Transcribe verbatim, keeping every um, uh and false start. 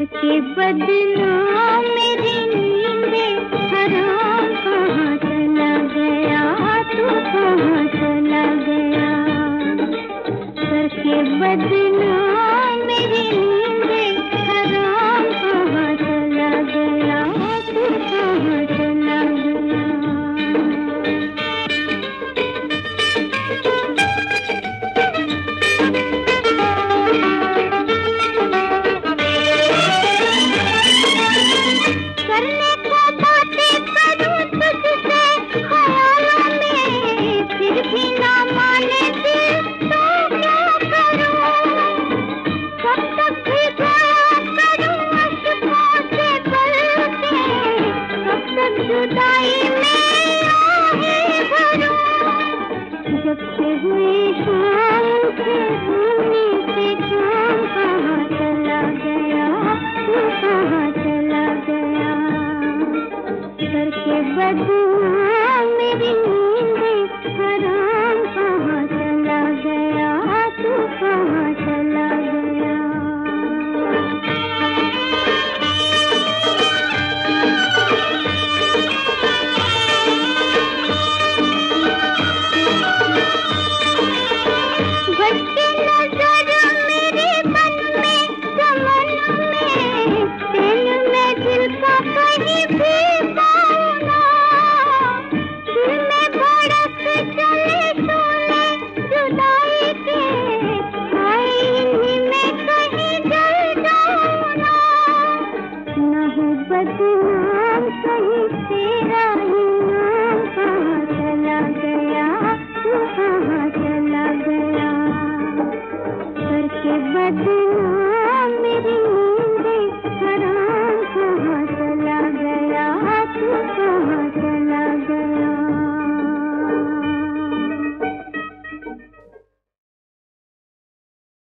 के बदनाम मेरी नींदें हराम कहाँ चला गया, तू कहाँ चला गया। करके बदनाम मेरी नींदें हराम कहाँ चला गया, तू कहाँ चला गया। जुदाई में आहें भरूं, जब से हुई शाम से होने से काम कहाँ चला गया, तू कहाँ चला गया। करके बदनाम